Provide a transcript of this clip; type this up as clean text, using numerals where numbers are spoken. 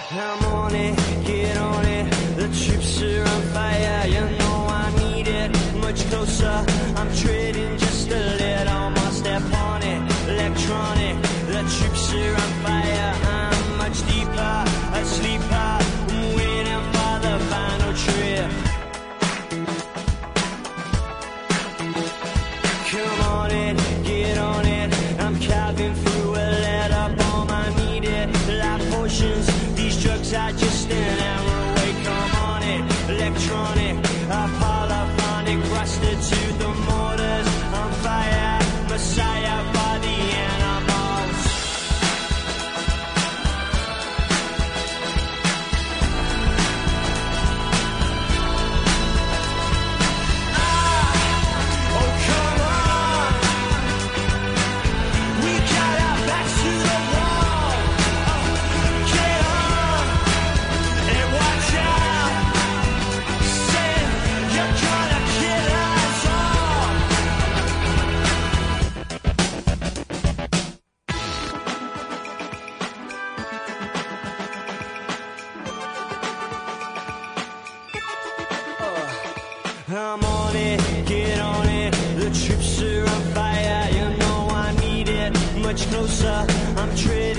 I'm on it, get on it. The troops are on fire, you know I need it. Much closer, I'm treading just a little more. Step on it, electronic. The troops are on fire, I'm much deeper, a sleeper. I'm waiting for the final trip. Come on it, get on it. I'm carving through a letter bomb, I need it. Life potions, these drugs are just an hour away. Come on it, electronic, polyphonic, rusted to the mortars. On fire, messiah by the animals. Oh come on, we got our backs to the wall. Get on and watch out. Say you're gonna kill us all. I'm on it, get on it. The troops are on fire, you know I need it. Much closer, I'm treading